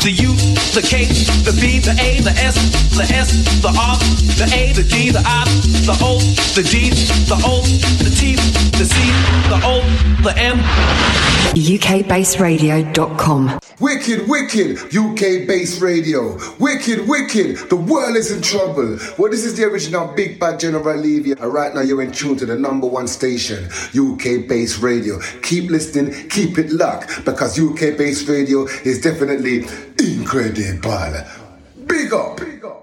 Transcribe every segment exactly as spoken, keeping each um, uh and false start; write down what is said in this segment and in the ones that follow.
the U, the K, the B, the A, the S, the S, the R, the A, the D, the I, the O, the G, the O, the T, the C, the O, the M. U K Bass Radio dot com. Wicked, wicked, U K Bass Radio. Wicked, wicked, the world is in trouble. Well, this is the original Big Bad General Levy, and right now you're in tune to the number one station, U K Bass Radio. Keep listening, keep it locked, because U K Bass Radio is definitely incredible. Big up, big up.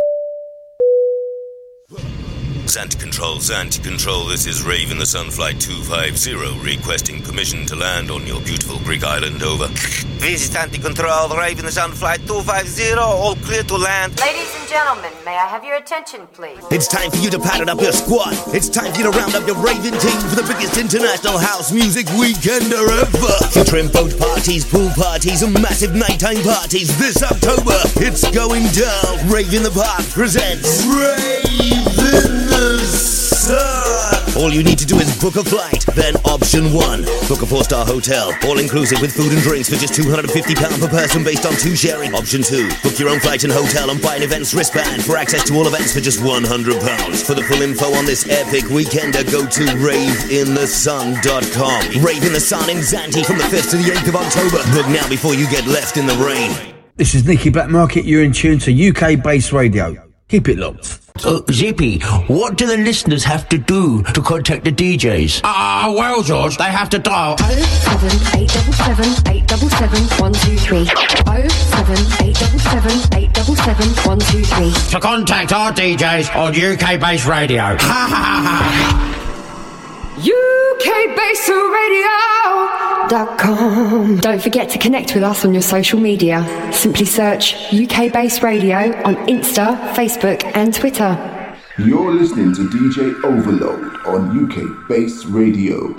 Zanti Control, Zanti Control, this is Raven the Sunflight two five zero, requesting permission to land on your beautiful Greek island, over. This is Zanti Control, Raven the Sunflight two five zero, all clear to land. Ladies and gentlemen, may I have your attention, please? It's time for you to pattern up your squad. It's time for you to round up your Raven team for the biggest international house music weekender ever. Featuring boat parties, pool parties, and massive nighttime parties this October. It's going down. Raven the Park presents Raven the Sun. All you need to do is book a flight. Then option one, book a four-star hotel, all inclusive with food and drinks for just two hundred fifty pounds per person based on two sharing. Option two, book your own flight and hotel and buy an events wristband for access to all events for just one hundred pounds. For the full info on this epic weekender, go to rave in the sun dot com. Rave in the Sun in Zante from the fifth to the eighth of October. Book now before you get left in the rain. This is Nicky Blackmarket. You're in tune to U K Bass Radio. Keep it locked. Uh, Zippy, what do the listeners have to do to contact the D Js? Ah, uh, well, George, they have to dial oh seven eight seven seven eight seven seven one two three. oh seven eight seven seven eight seven seven one two three. to contact our D Js on U K Bass Radio. Ha ha ha ha. U K Bass Radio dot com. Don't forget to connect with us on your social media. Simply search U K Bass Radio on Insta, Facebook and Twitter. You're listening to D J Overload on U K Bass Radio.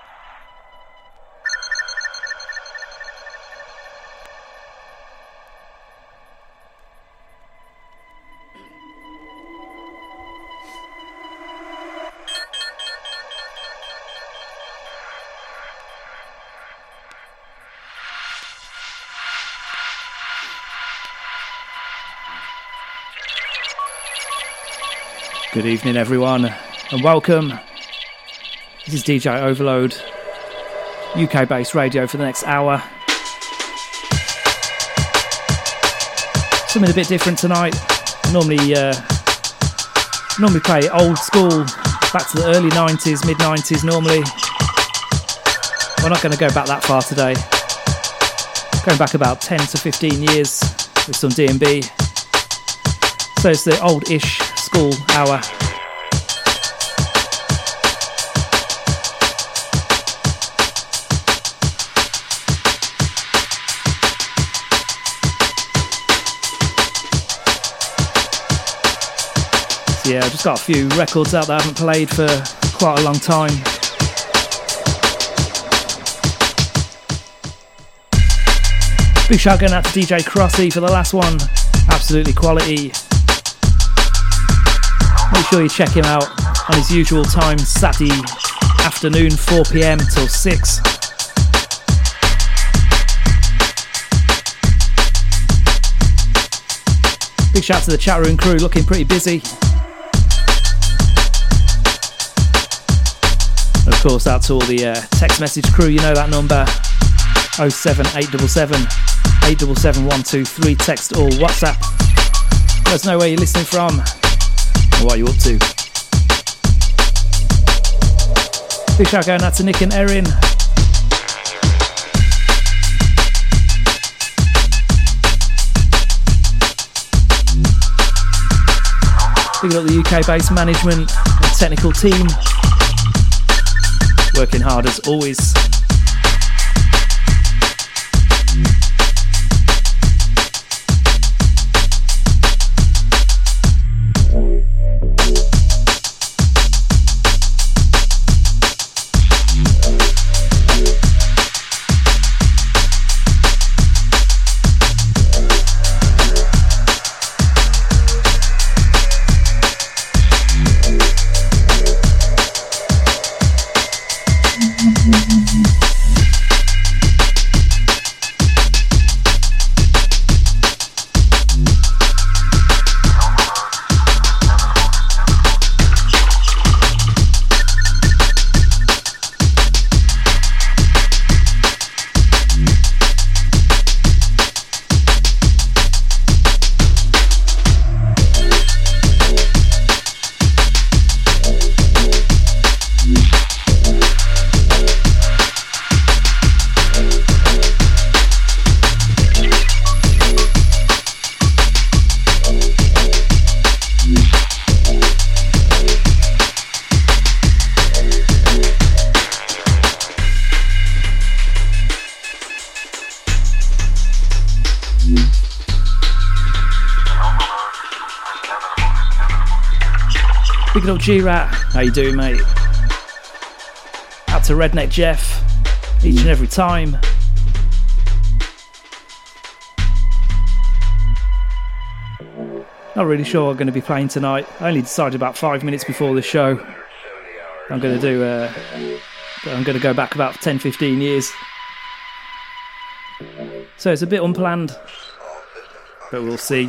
Good evening, everyone, and welcome. This is D J Overload, U K Bass Radio for the next hour. Something a bit different tonight. Normally, uh, normally play old school, back to the early nineties, mid nineties. Normally, we're not going to go back that far today. Going back about ten to fifteen years with some D and B. So it's the old-ish school hour. So yeah, I've just got a few records out that I haven't played for quite a long time. Big shout going out to D J Crossy for the last one. Absolutely quality. Make sure you check him out on his usual time, Saturday afternoon, four p.m. till six. Big shout to the chat room crew, looking pretty busy. And of course, out to all the uh, text message crew, you know that number, oh seven eight seven seven eight seven seven one two three, text or WhatsApp. Let us know where you're listening from. What are you up to? Big shout going out to Nick and Erin. Big up the U K Bass management and technical team. Working hard as always. Mm-hmm. Big old G-Rat, how you doing, mate? Out to Redneck Jeff, each and every time. Not really sure what I'm going to be playing tonight. I only decided about five minutes before the show. I'm going to do. Uh, I'm going to go back about ten, fifteen years. So it's a bit unplanned, but we'll see.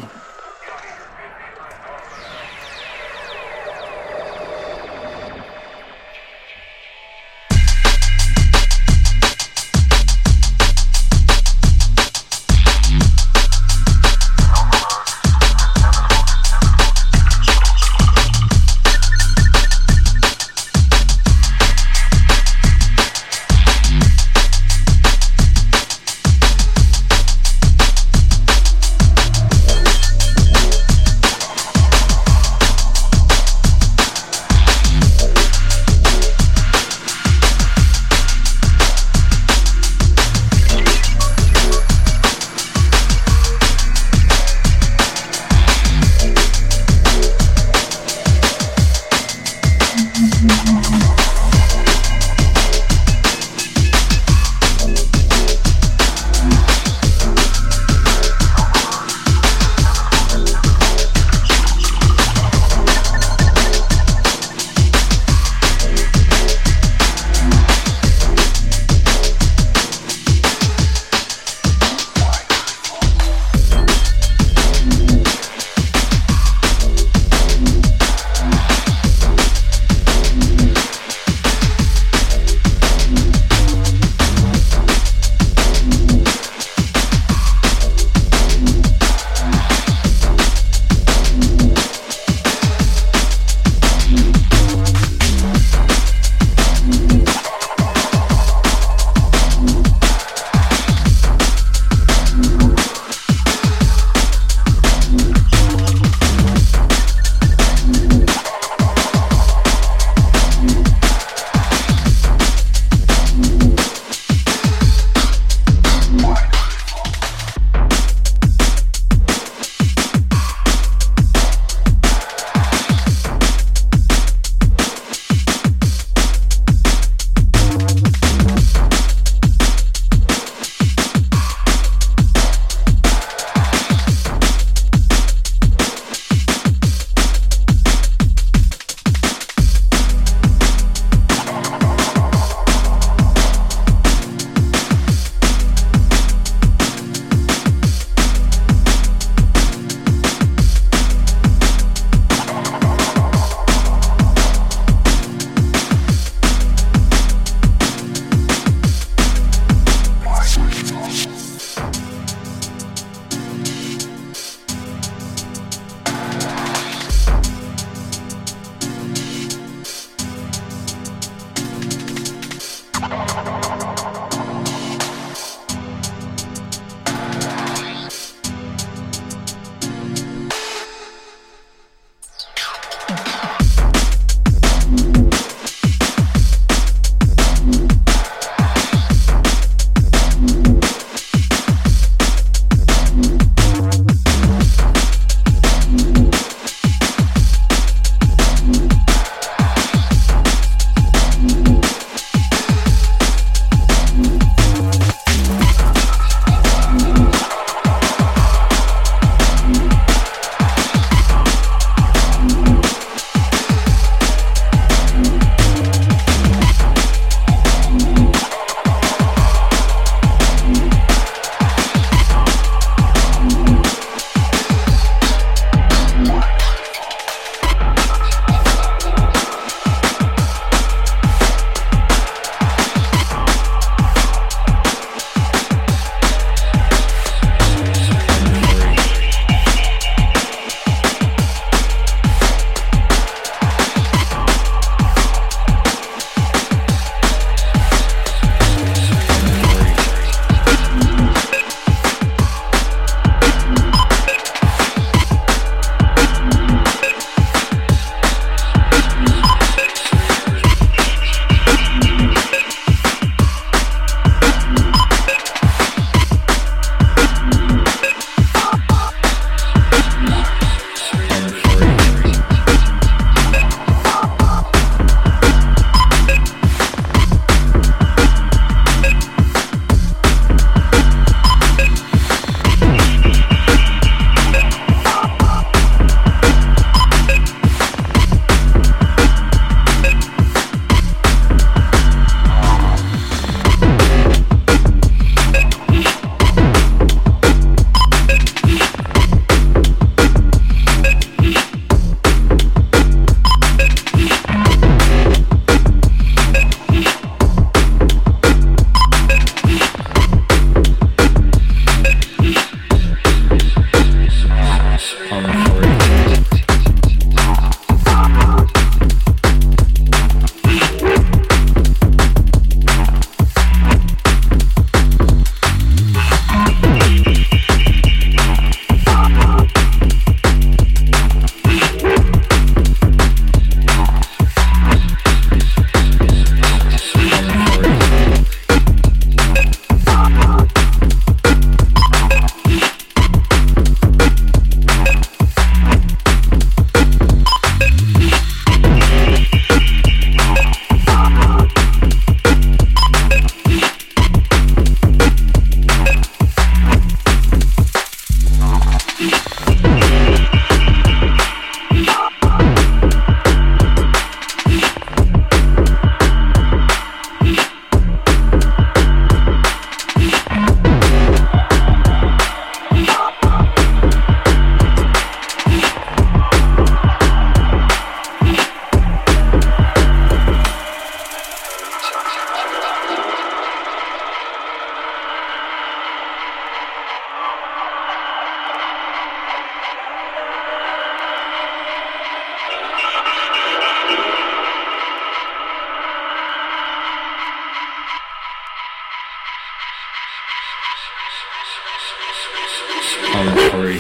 I'm free.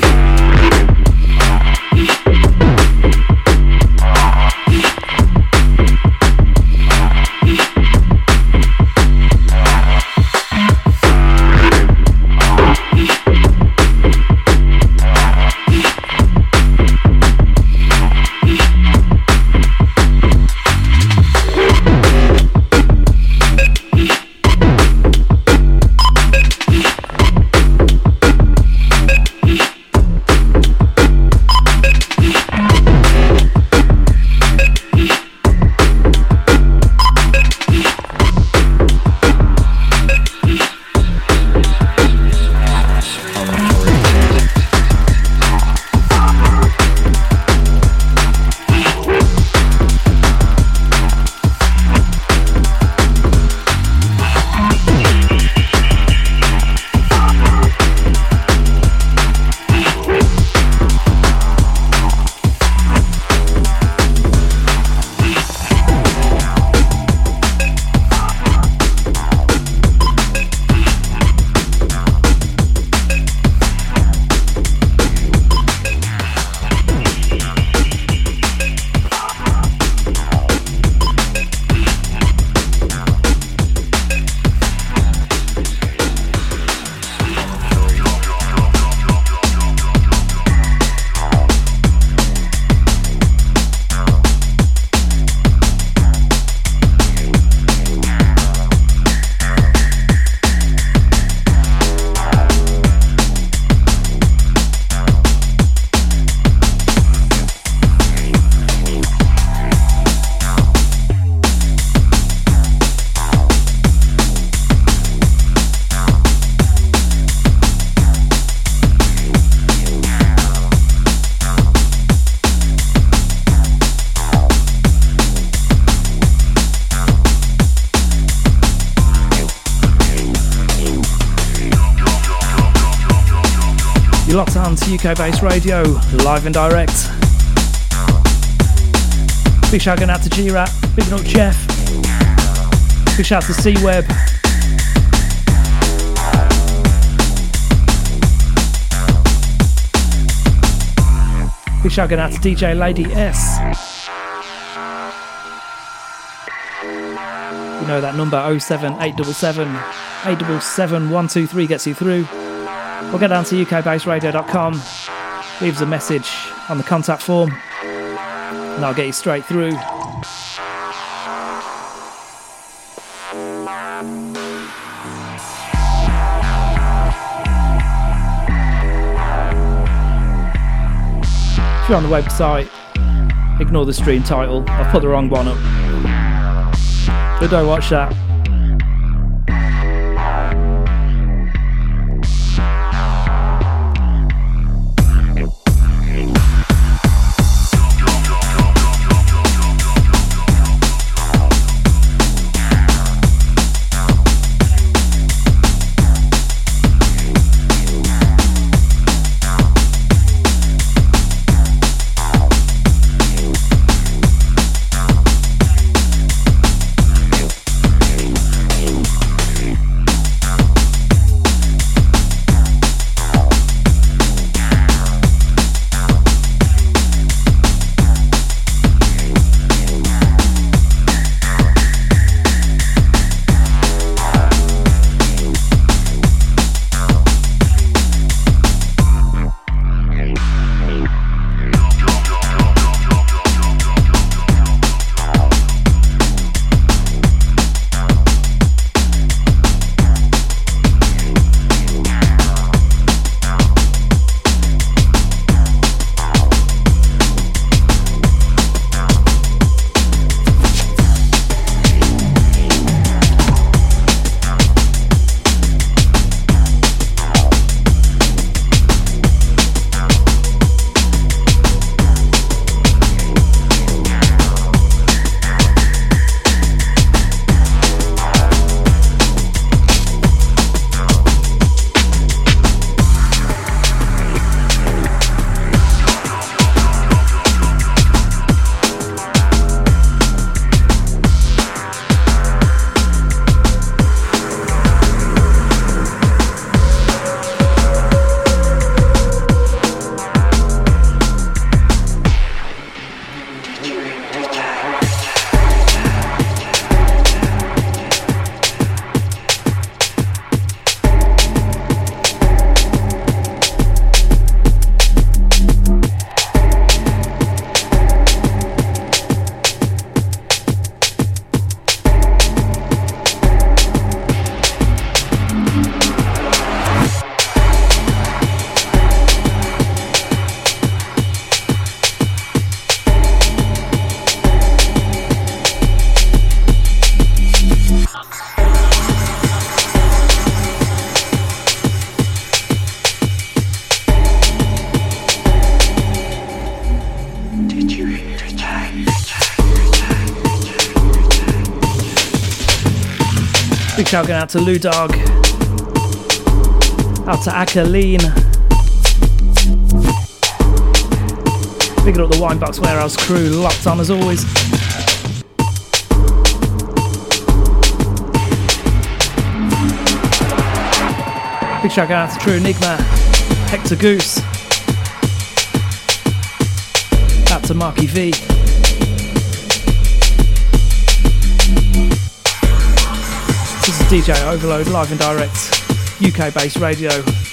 Locked on to U K Bass Radio, live and direct. Big shout going out to G-Rap, big up Jeff. Big shout to C-Web. Big shout going out to D J Lady S. You know that number oh seven eight seven seven, eight seven seven, one two three gets you through. We'll get down to U K bass radio dot com, leave us a message on the contact form, and I'll get you straight through. If you're on the website, ignore the stream title, I've put the wrong one up. But don't watch that. Big shout going out to Lou Dog. Out to Akaleen. Bigging up the Winebox Warehouse crew, locked on as always. Big shout out to True Enigma, Hector Goose. Out to Marky V. This is D J Overload, live and direct, U K based radio.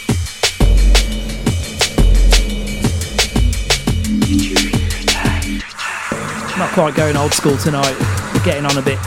Not quite going old school tonight, getting on a bit.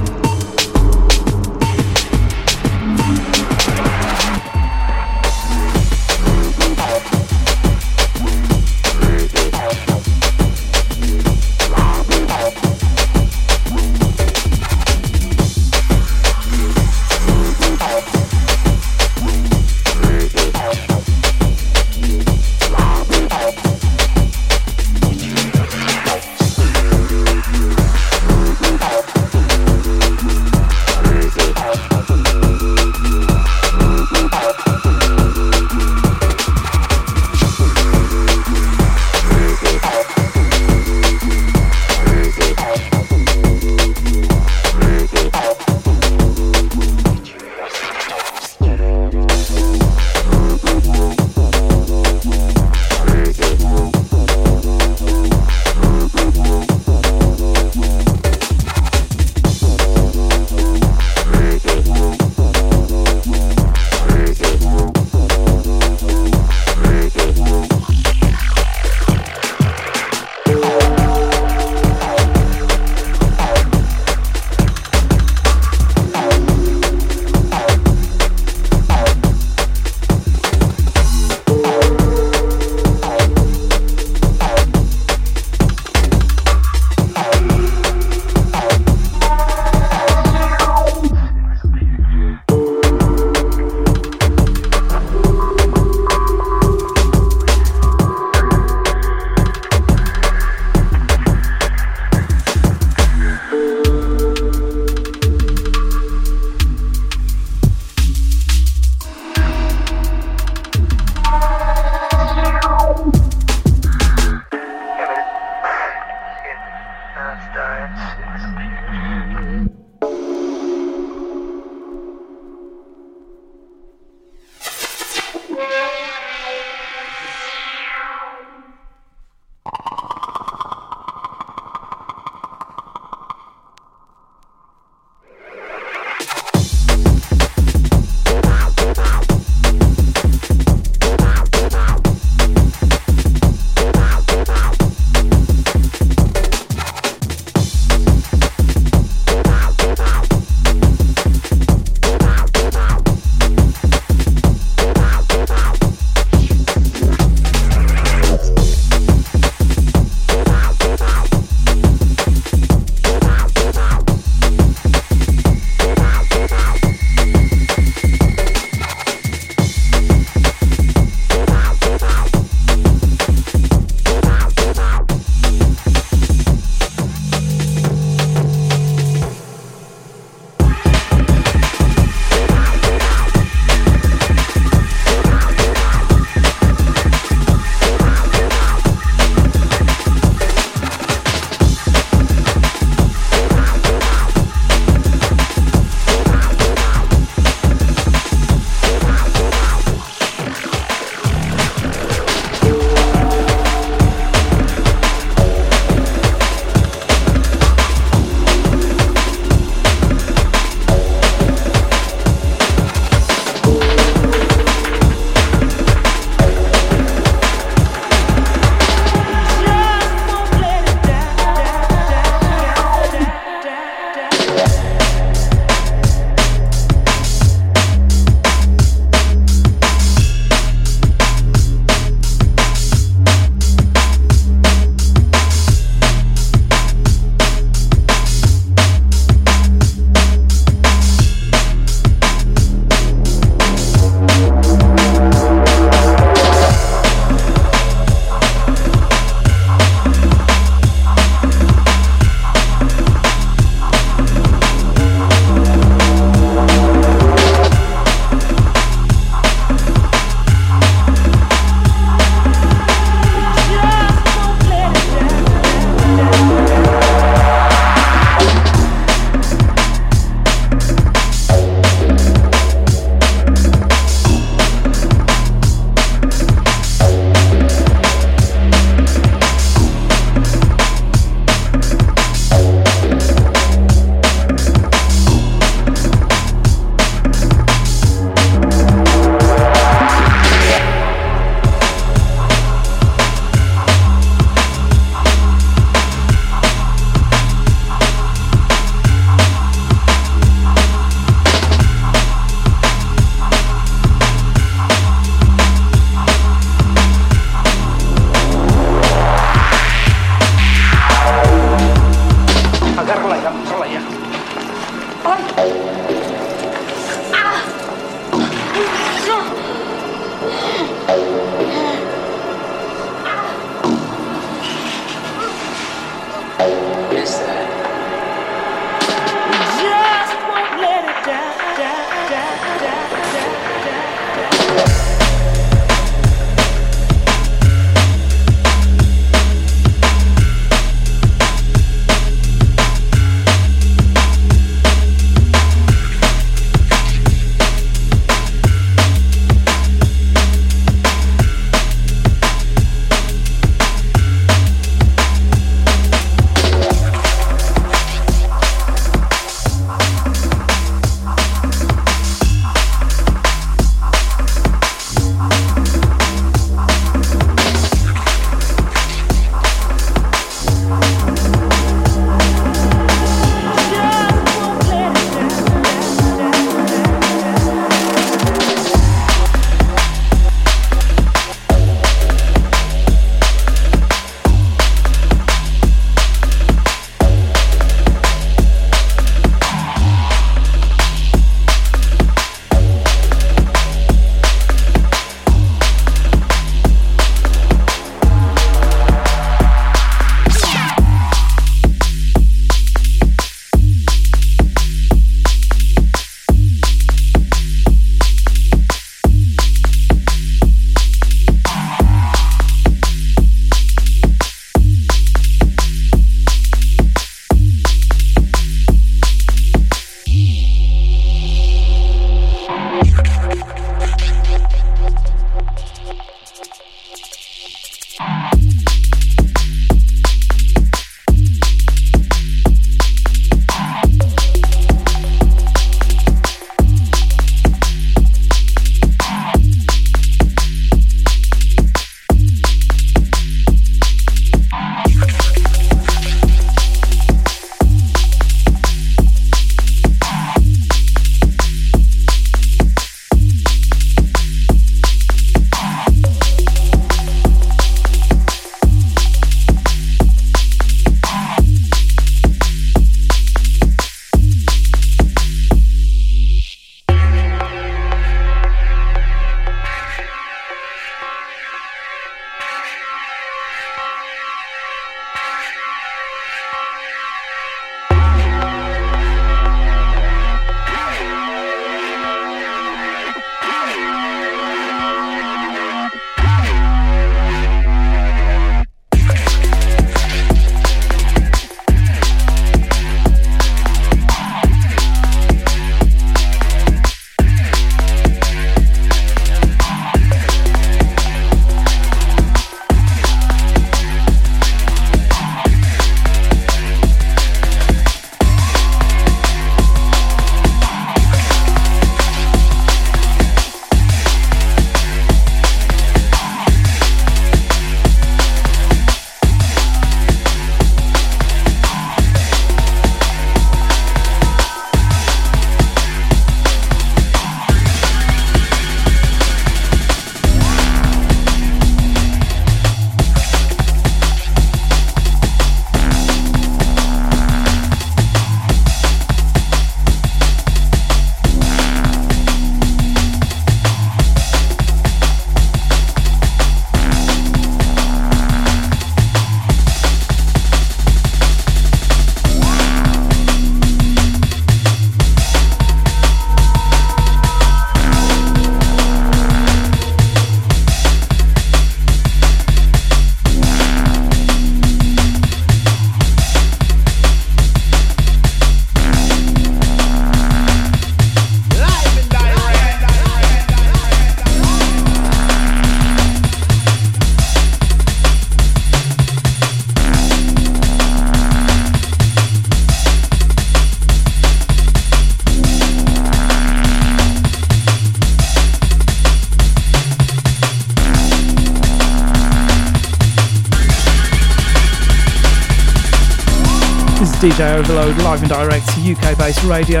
D J Overload, live and direct, U K-based radio.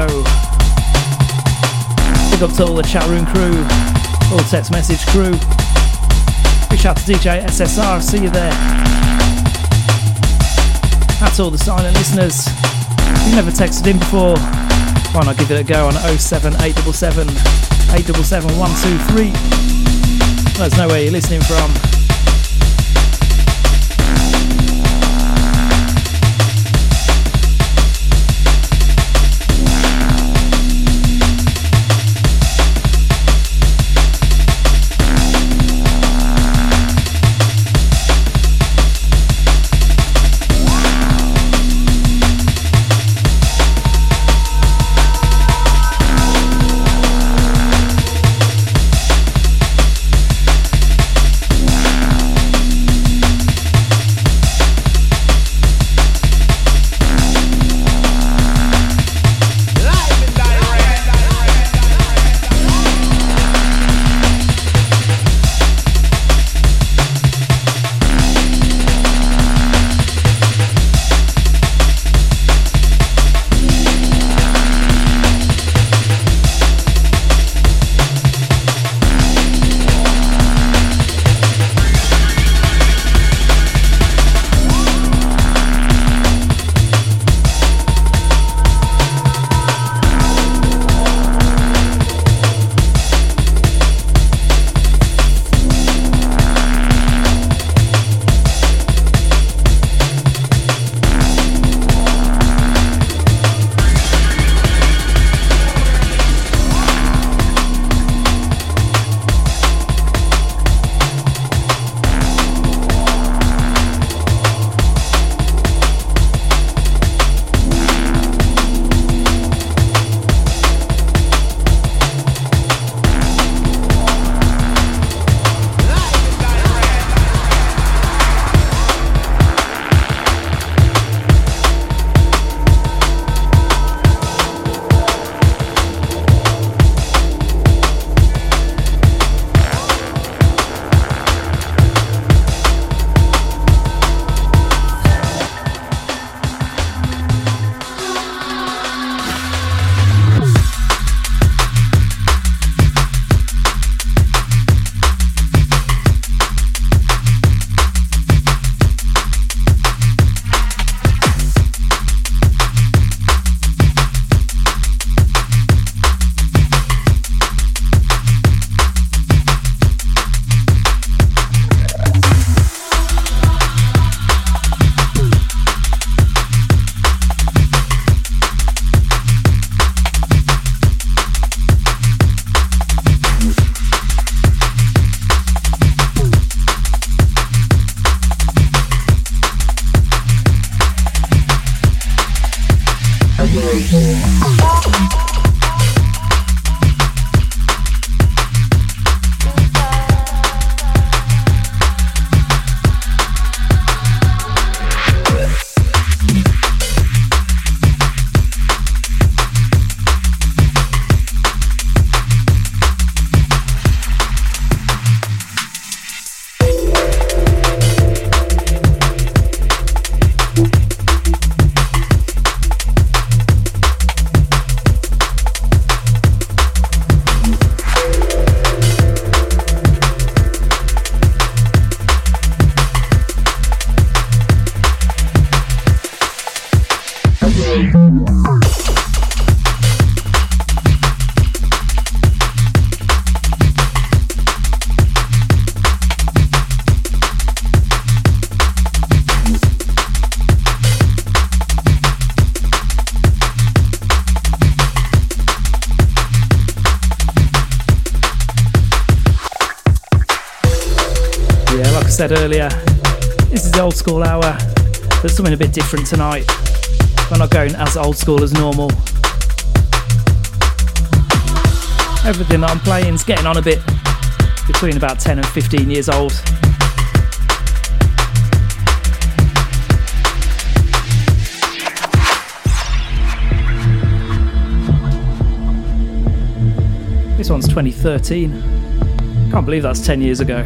Big up to all the chat room crew, all the text message crew. Big shout to D J S S R, see you there. That's all the silent listeners. If you've never texted in before, why not give it a go on oh seven eight seven seven, eight seven seven, one two three. Let us know where you're listening from. Said earlier, this is the old school hour. There's something a bit different tonight. We're not going as old school as normal. Everything that I'm playing is getting on a bit, between about ten and fifteen years old. This one's twenty thirteen. Can't believe that's ten years ago.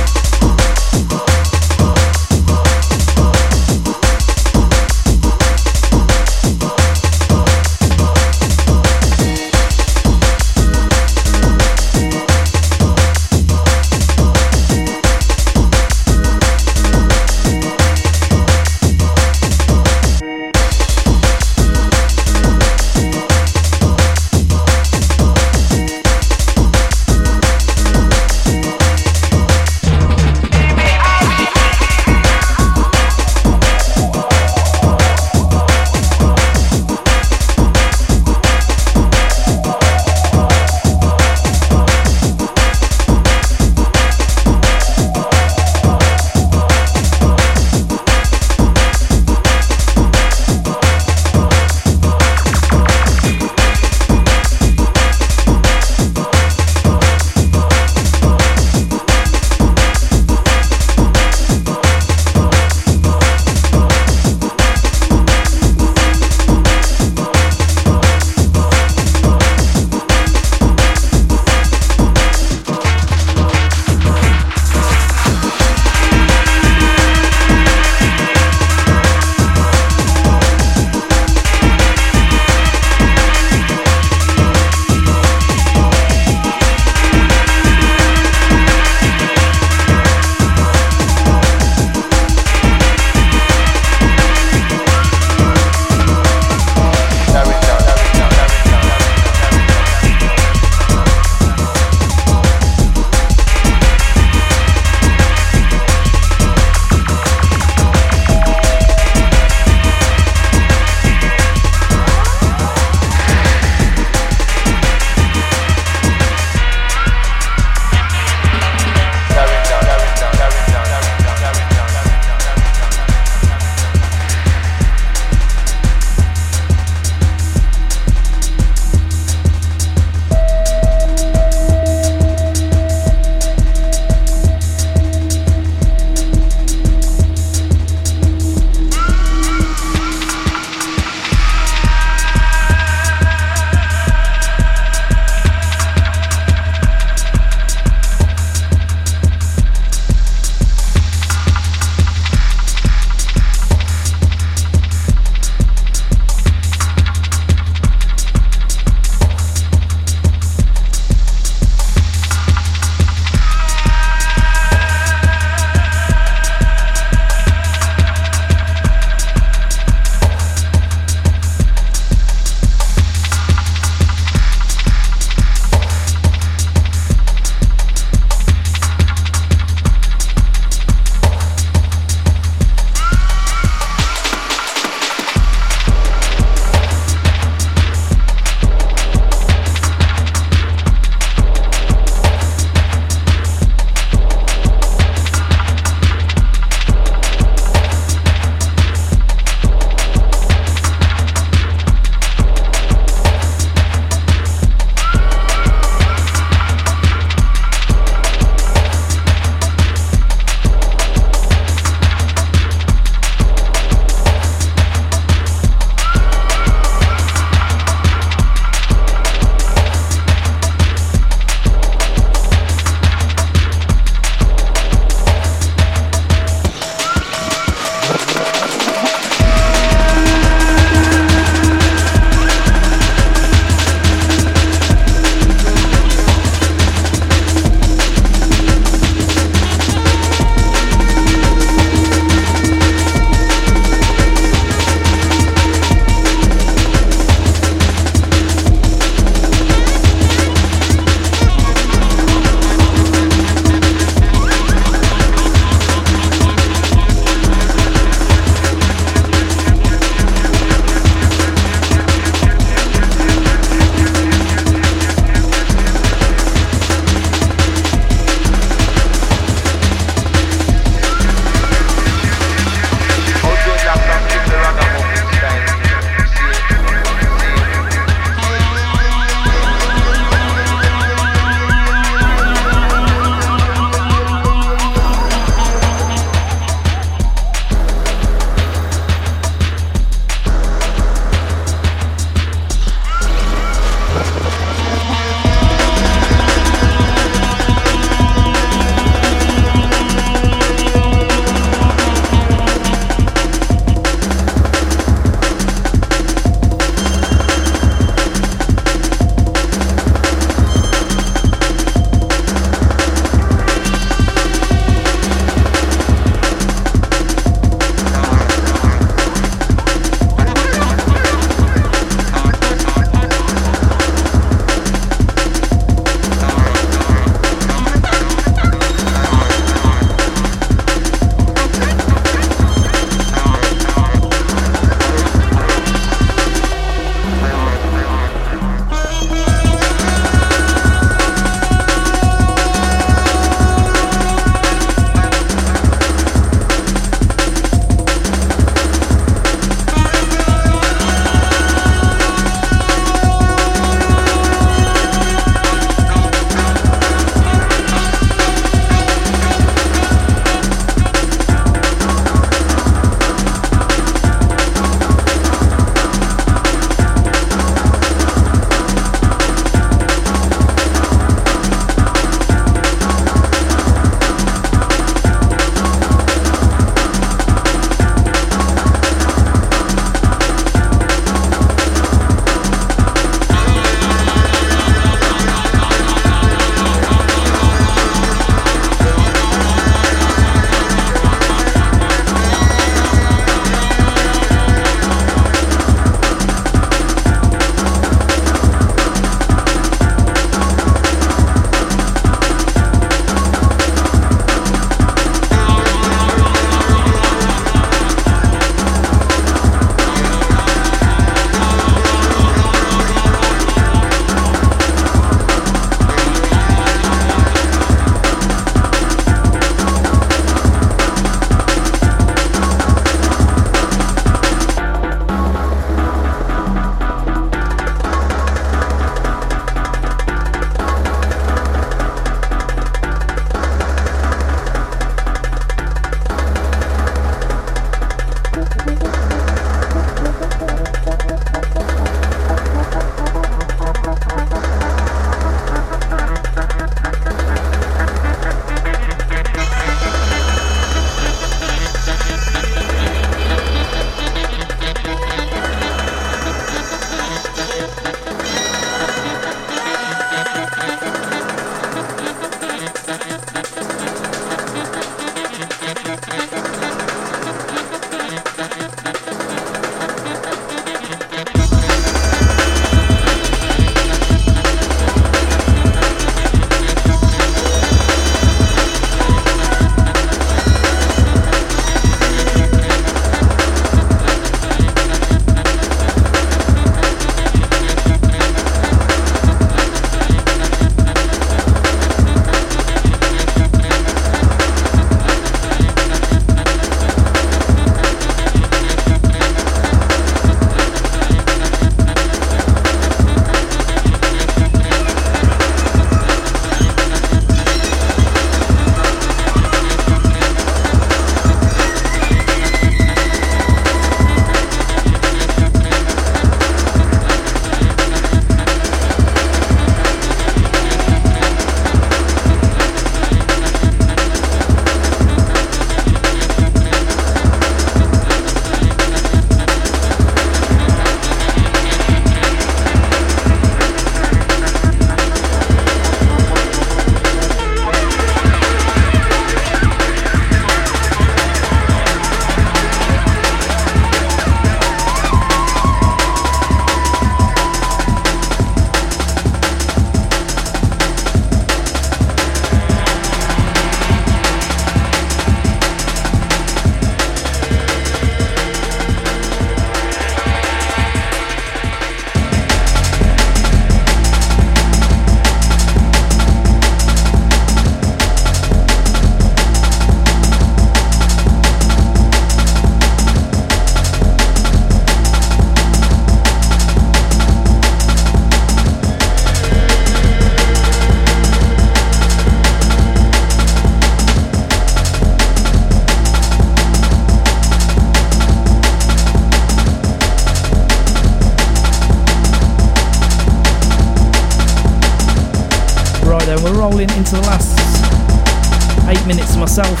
rolling into the last eight minutes myself.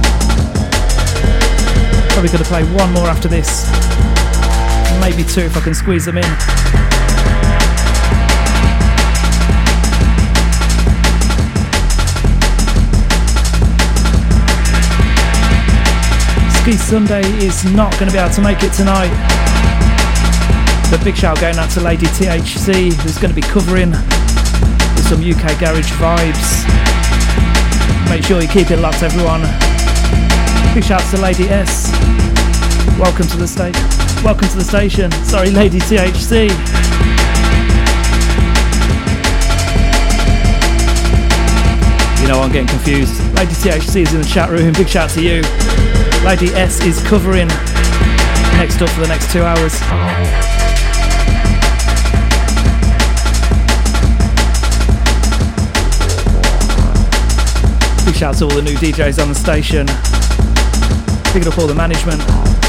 Probably going to play one more after this, maybe two if I can squeeze them in. Ski Sunday is not going to be able to make it tonight. But big shout going out to Lady T H C, who's going to be covering with some U K garage vibes. Make sure you keep it locked, everyone. Big shouts to Lady S. Welcome to the state. Welcome to the station. Sorry, Lady T H C. You know I'm getting confused. Lady T H C is in the chat room. Big shout to you. Lady S is covering next up for the next two hours. Big shout to all the new D Js on the station. Picking up all the management.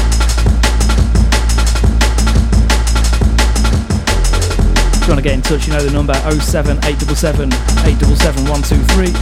If you want to get in touch, you know the number oh seven eight seven seven eight seven seven one two three.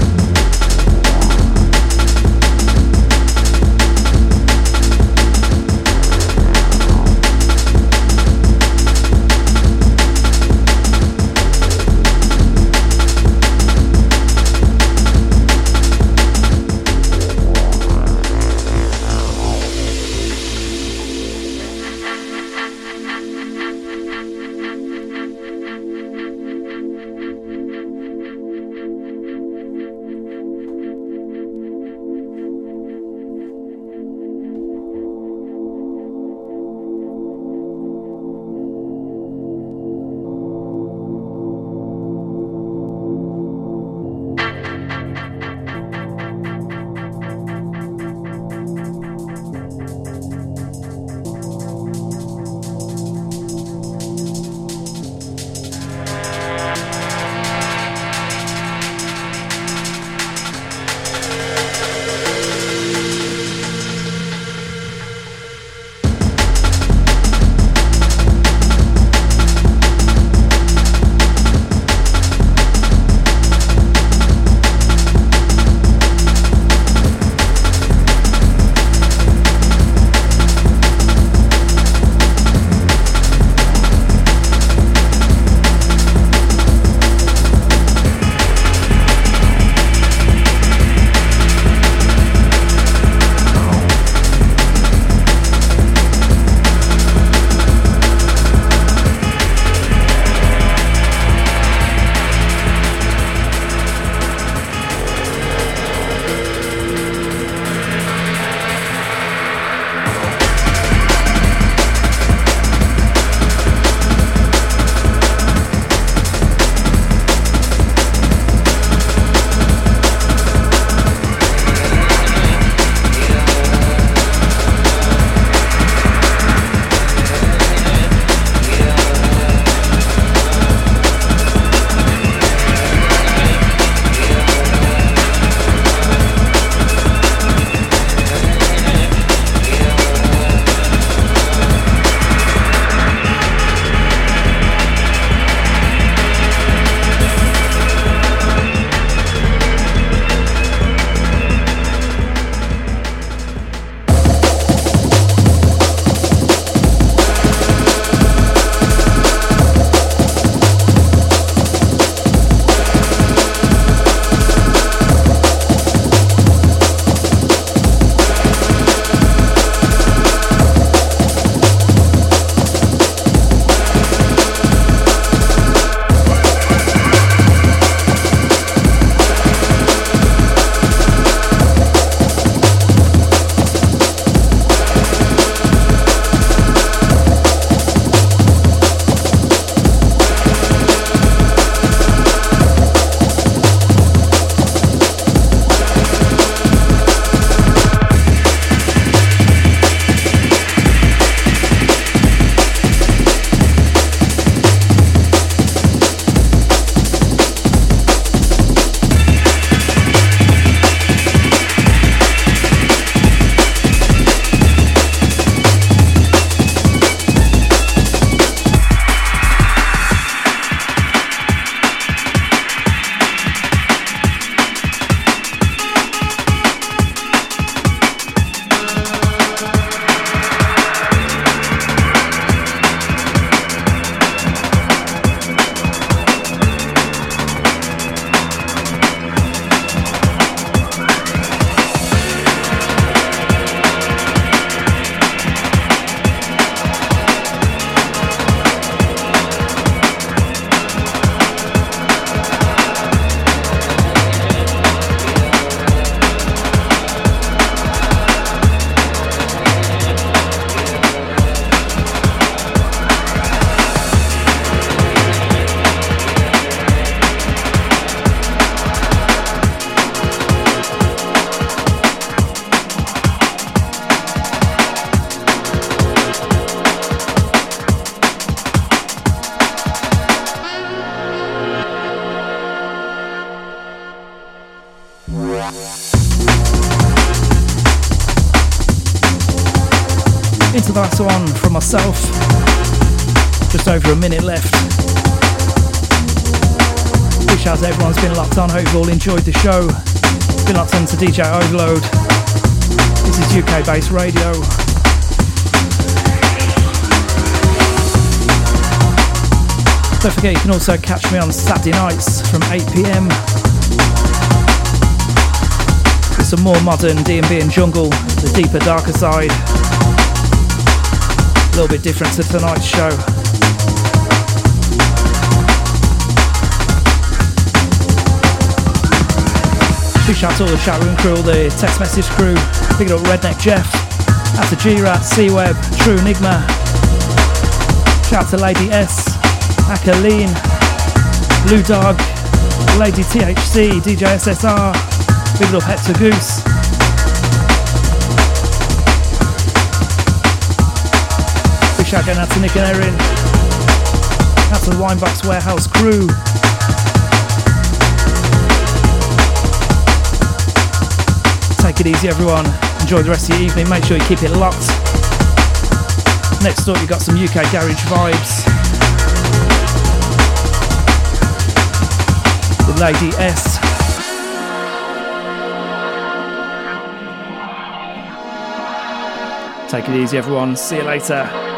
Into the last one from myself. Just over a minute left. Big shout out to everyone who's been locked on. Hope you've all enjoyed the show. Been locked on to D J Overload. This is U K Based Radio. Don't forget you can also catch me on Saturday nights from eight p m with some more modern D and B and jungle, the deeper, darker side. A little bit different to tonight's show. Big shout out to all the chat room crew, all the text message crew. Big it up Redneck Jeff, out to G-Rat, C-Web, True Enigma. Shout out to Lady S, Akaleen, Blue Dog, Lady T H C, D J S S R. Big it up Hector Goose. Big shout out to Nick and Erin. Out to the Winebox Warehouse crew. Take it easy, everyone. Enjoy the rest of your evening. Make sure you keep it locked. Next up, you've got some U K garage vibes with Lady S. Take it easy, everyone. See you later.